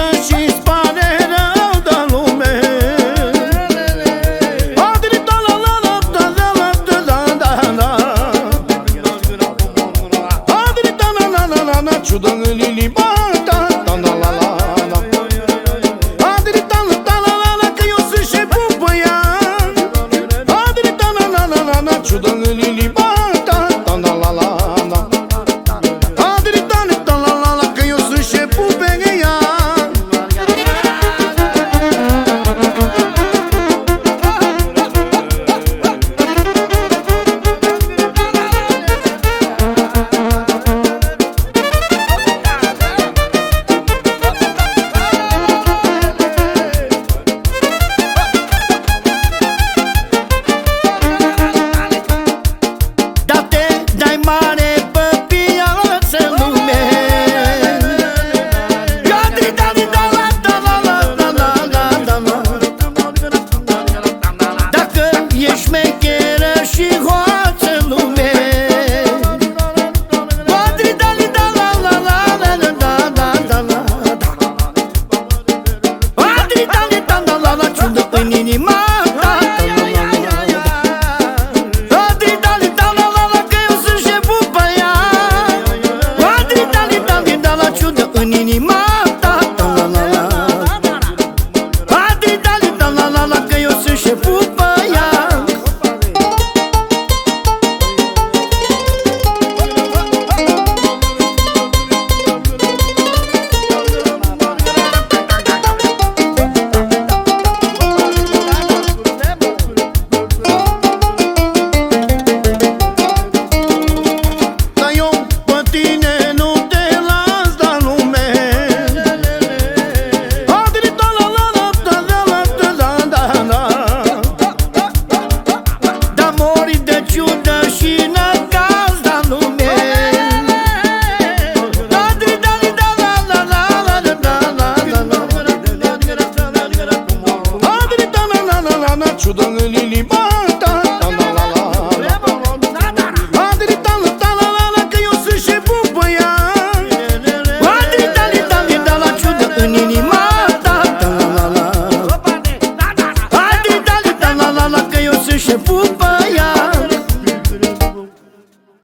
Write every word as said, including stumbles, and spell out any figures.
ciudă și-ți pare rău de lume. Adrita la la la la la la la la la. Adrita la la la la la, ciudă în inima ta, la la la la la. Adrita la la la la la, că eu sunt șeful pe ea. Adrita la la la la la, ciudă în inima ta, la la la la la. Adrita la la la la, că eu sunt șeful pe ea. Mare pe piață în lume. Dacă ești șmecheră și hoață în lume. Ciudă în inima ta. În inima ta, la la la. Adri, dali, da la la la, că eu sunt șeful pe ea. Dar eu pe tine nu te las de lume. Adrita la la la la la la la la la. Da mori de ciudă și năcaz de lume. Adrita la la la la la la la la la. Adrita la la la la la, ciudă în inima ta, la la la la. Adrita la la la la, că eu sunt șeful pe ea. Adrita la la, ciudă în inima ta, la la la. Adrita la la la, că eu sunt șeful pe